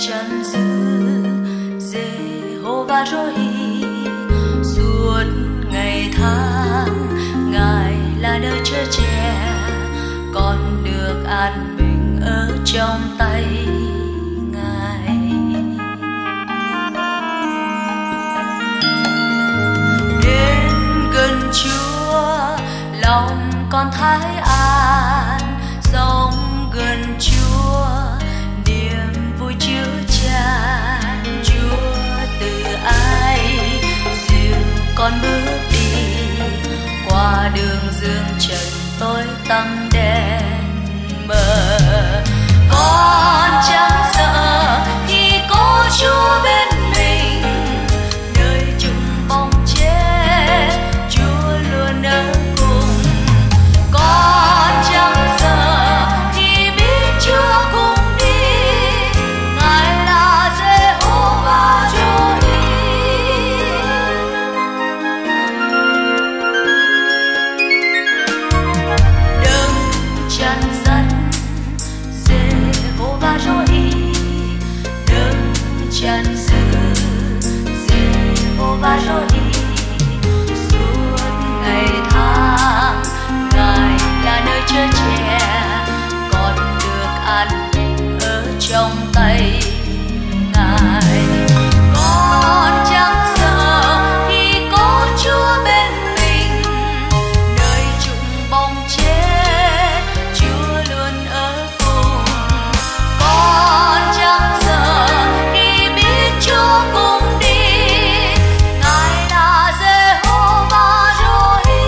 trần dữ Giê-hô-va Rô-hi. Suốt ngày tháng Ngài là nơi chở che, con được an bình ở trong tay Ngài. Đến gần Chúa lòng con thái an, sống gần Chúa niềm vui chứa chan. Chúa từ ái dìu con bước đi qua đường dương trần tối tăm đen mờ. Con chẳng sợ khi có Chúa bên mình, nơi chung bóng chết Chúa luôn ở cùng. Con chẳng sợ khi biết Chúa cùng đi, Ngài là Giê-hô-va Rô-hi. Đấng chăn dắt Giê-hô-va Rô-hi, đấng chăn giữ Giê-hô-va Rô-hi. Suốt ngày tháng Ngài là nơi chở che, con được an bình ở trong tay Ngài. Con chẳng sợ khi có Chúa bên mình, nơi chung bóng chết Chúa luôn ở cùng. Con chẳng sợ khi biết Chúa cùng đi, Ngài là Giê-hô-va Rô-hi.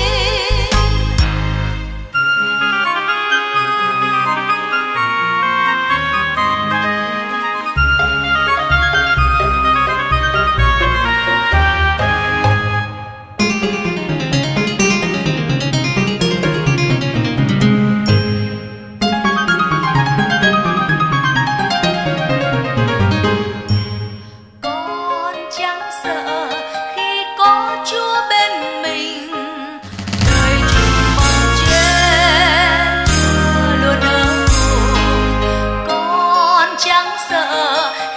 Con chẳng sợ khi có Chúa bên mình, nơi chung bóng chết Chúa luôn ở cùng. Con chẳng sợ